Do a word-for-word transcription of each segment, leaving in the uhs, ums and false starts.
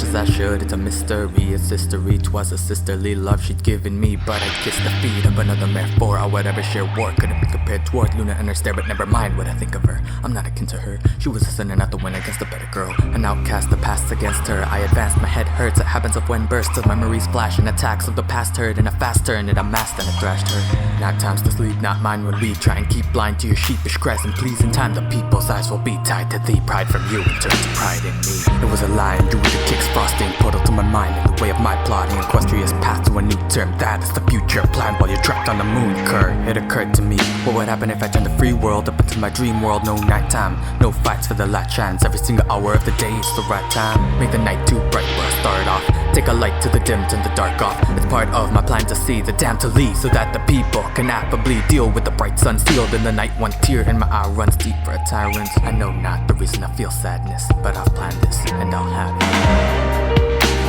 as I should. It's a mystery, it's history. 'Twas a sisterly love she'd given me, but I kissed the feet of another metaphor. I would ever share war, couldn't be compared toward Luna and her stare, but never mind what I think of her. I'm not akin to her. She was a sinner, not the one against a better girl. An outcast, the past against her. I advanced, my head hurts. It happens of when bursts of memories flash and attacks of the past heard in a fast turn. It amassed and it thrashed her. Now time's to sleep, not mine when we try and keep blind to your sheepish cries. And please, in time, the people's eyes will be tied to thee. Pride from you and turn to pride in me. It was a lie, due to kicks frosting portal to my mind in the way of my plotting. Equestria's path to a new term, that is the future plan while you're trapped on the moon. Cur, it occurred to me, what would happen if I turned the free world up into my dream world? No nighttime, no fights for the last chance. Every single hour of the day is the right time. Make the night too bright where I start off. Take a light to the dim, turn the dark off. It's part of my plan to see the damn to leave, so that the people can affably deal with the bright sun sealed in the night. One tear in my eye runs deep for a tyrant. I know not the reason I feel sadness, but I've planned this and I'll have it.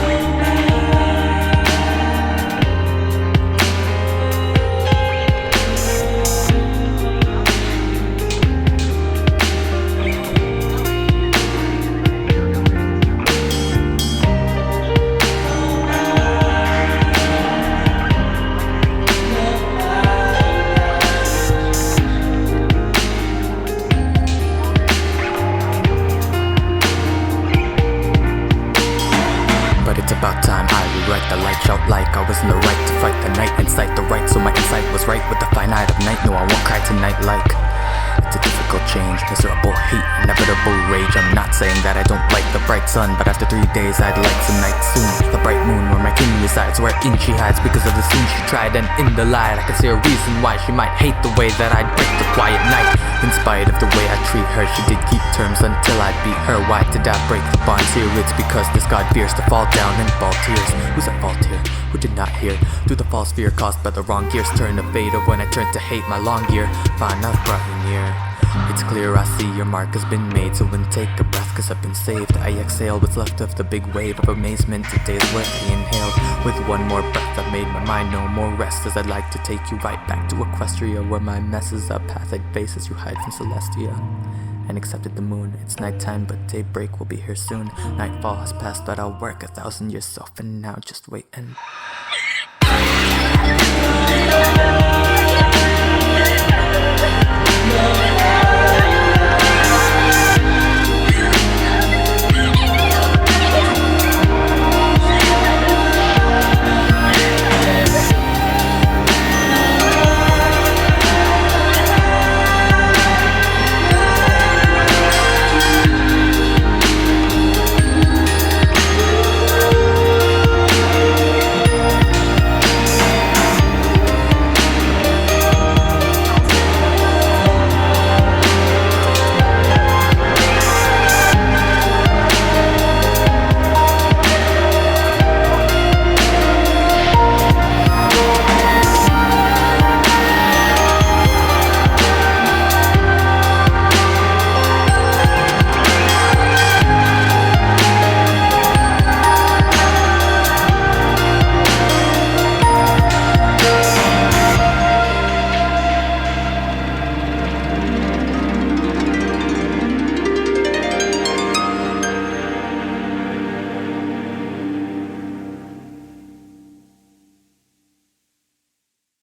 It's about time I rewrite the light, shout like I was in the right to fight the night, incite the right, so my insight was right with the finite of night. No, I won't cry tonight like it's a difficult change, miserable heat, inevitable rage. I'm not saying that I don't like the bright sun, but after three days I'd like some night soon. The bright moon where my king resides, wherein she hides because of the sin she tried. And in the light I can see a reason why she might hate the way that I'd break the quiet night. In spite of the way I treat her, she did keep terms until I beat her. Why did I break the bonds here? It's because this god fears to fall down and fall tears. Who's at fault here? Who did not hear? Do the false fear caused by the wrong gears turn to fade, or when I turn to hate my long gear? Fine, I've brought you near. It's clear I see your mark has been made, so then take a breath cause I've been saved. I exhale what's left of the big wave of amazement. Today's worth I inhaled. With one more breath I've made my mind no more rest, as I'd like to take you right back to Equestria, where my messes up path I'd face as you hide from Celestia. And accepted the moon. It's nighttime, but daybreak will be here soon. Nightfall has passed, but I'll work a thousand years so for now. Just wait and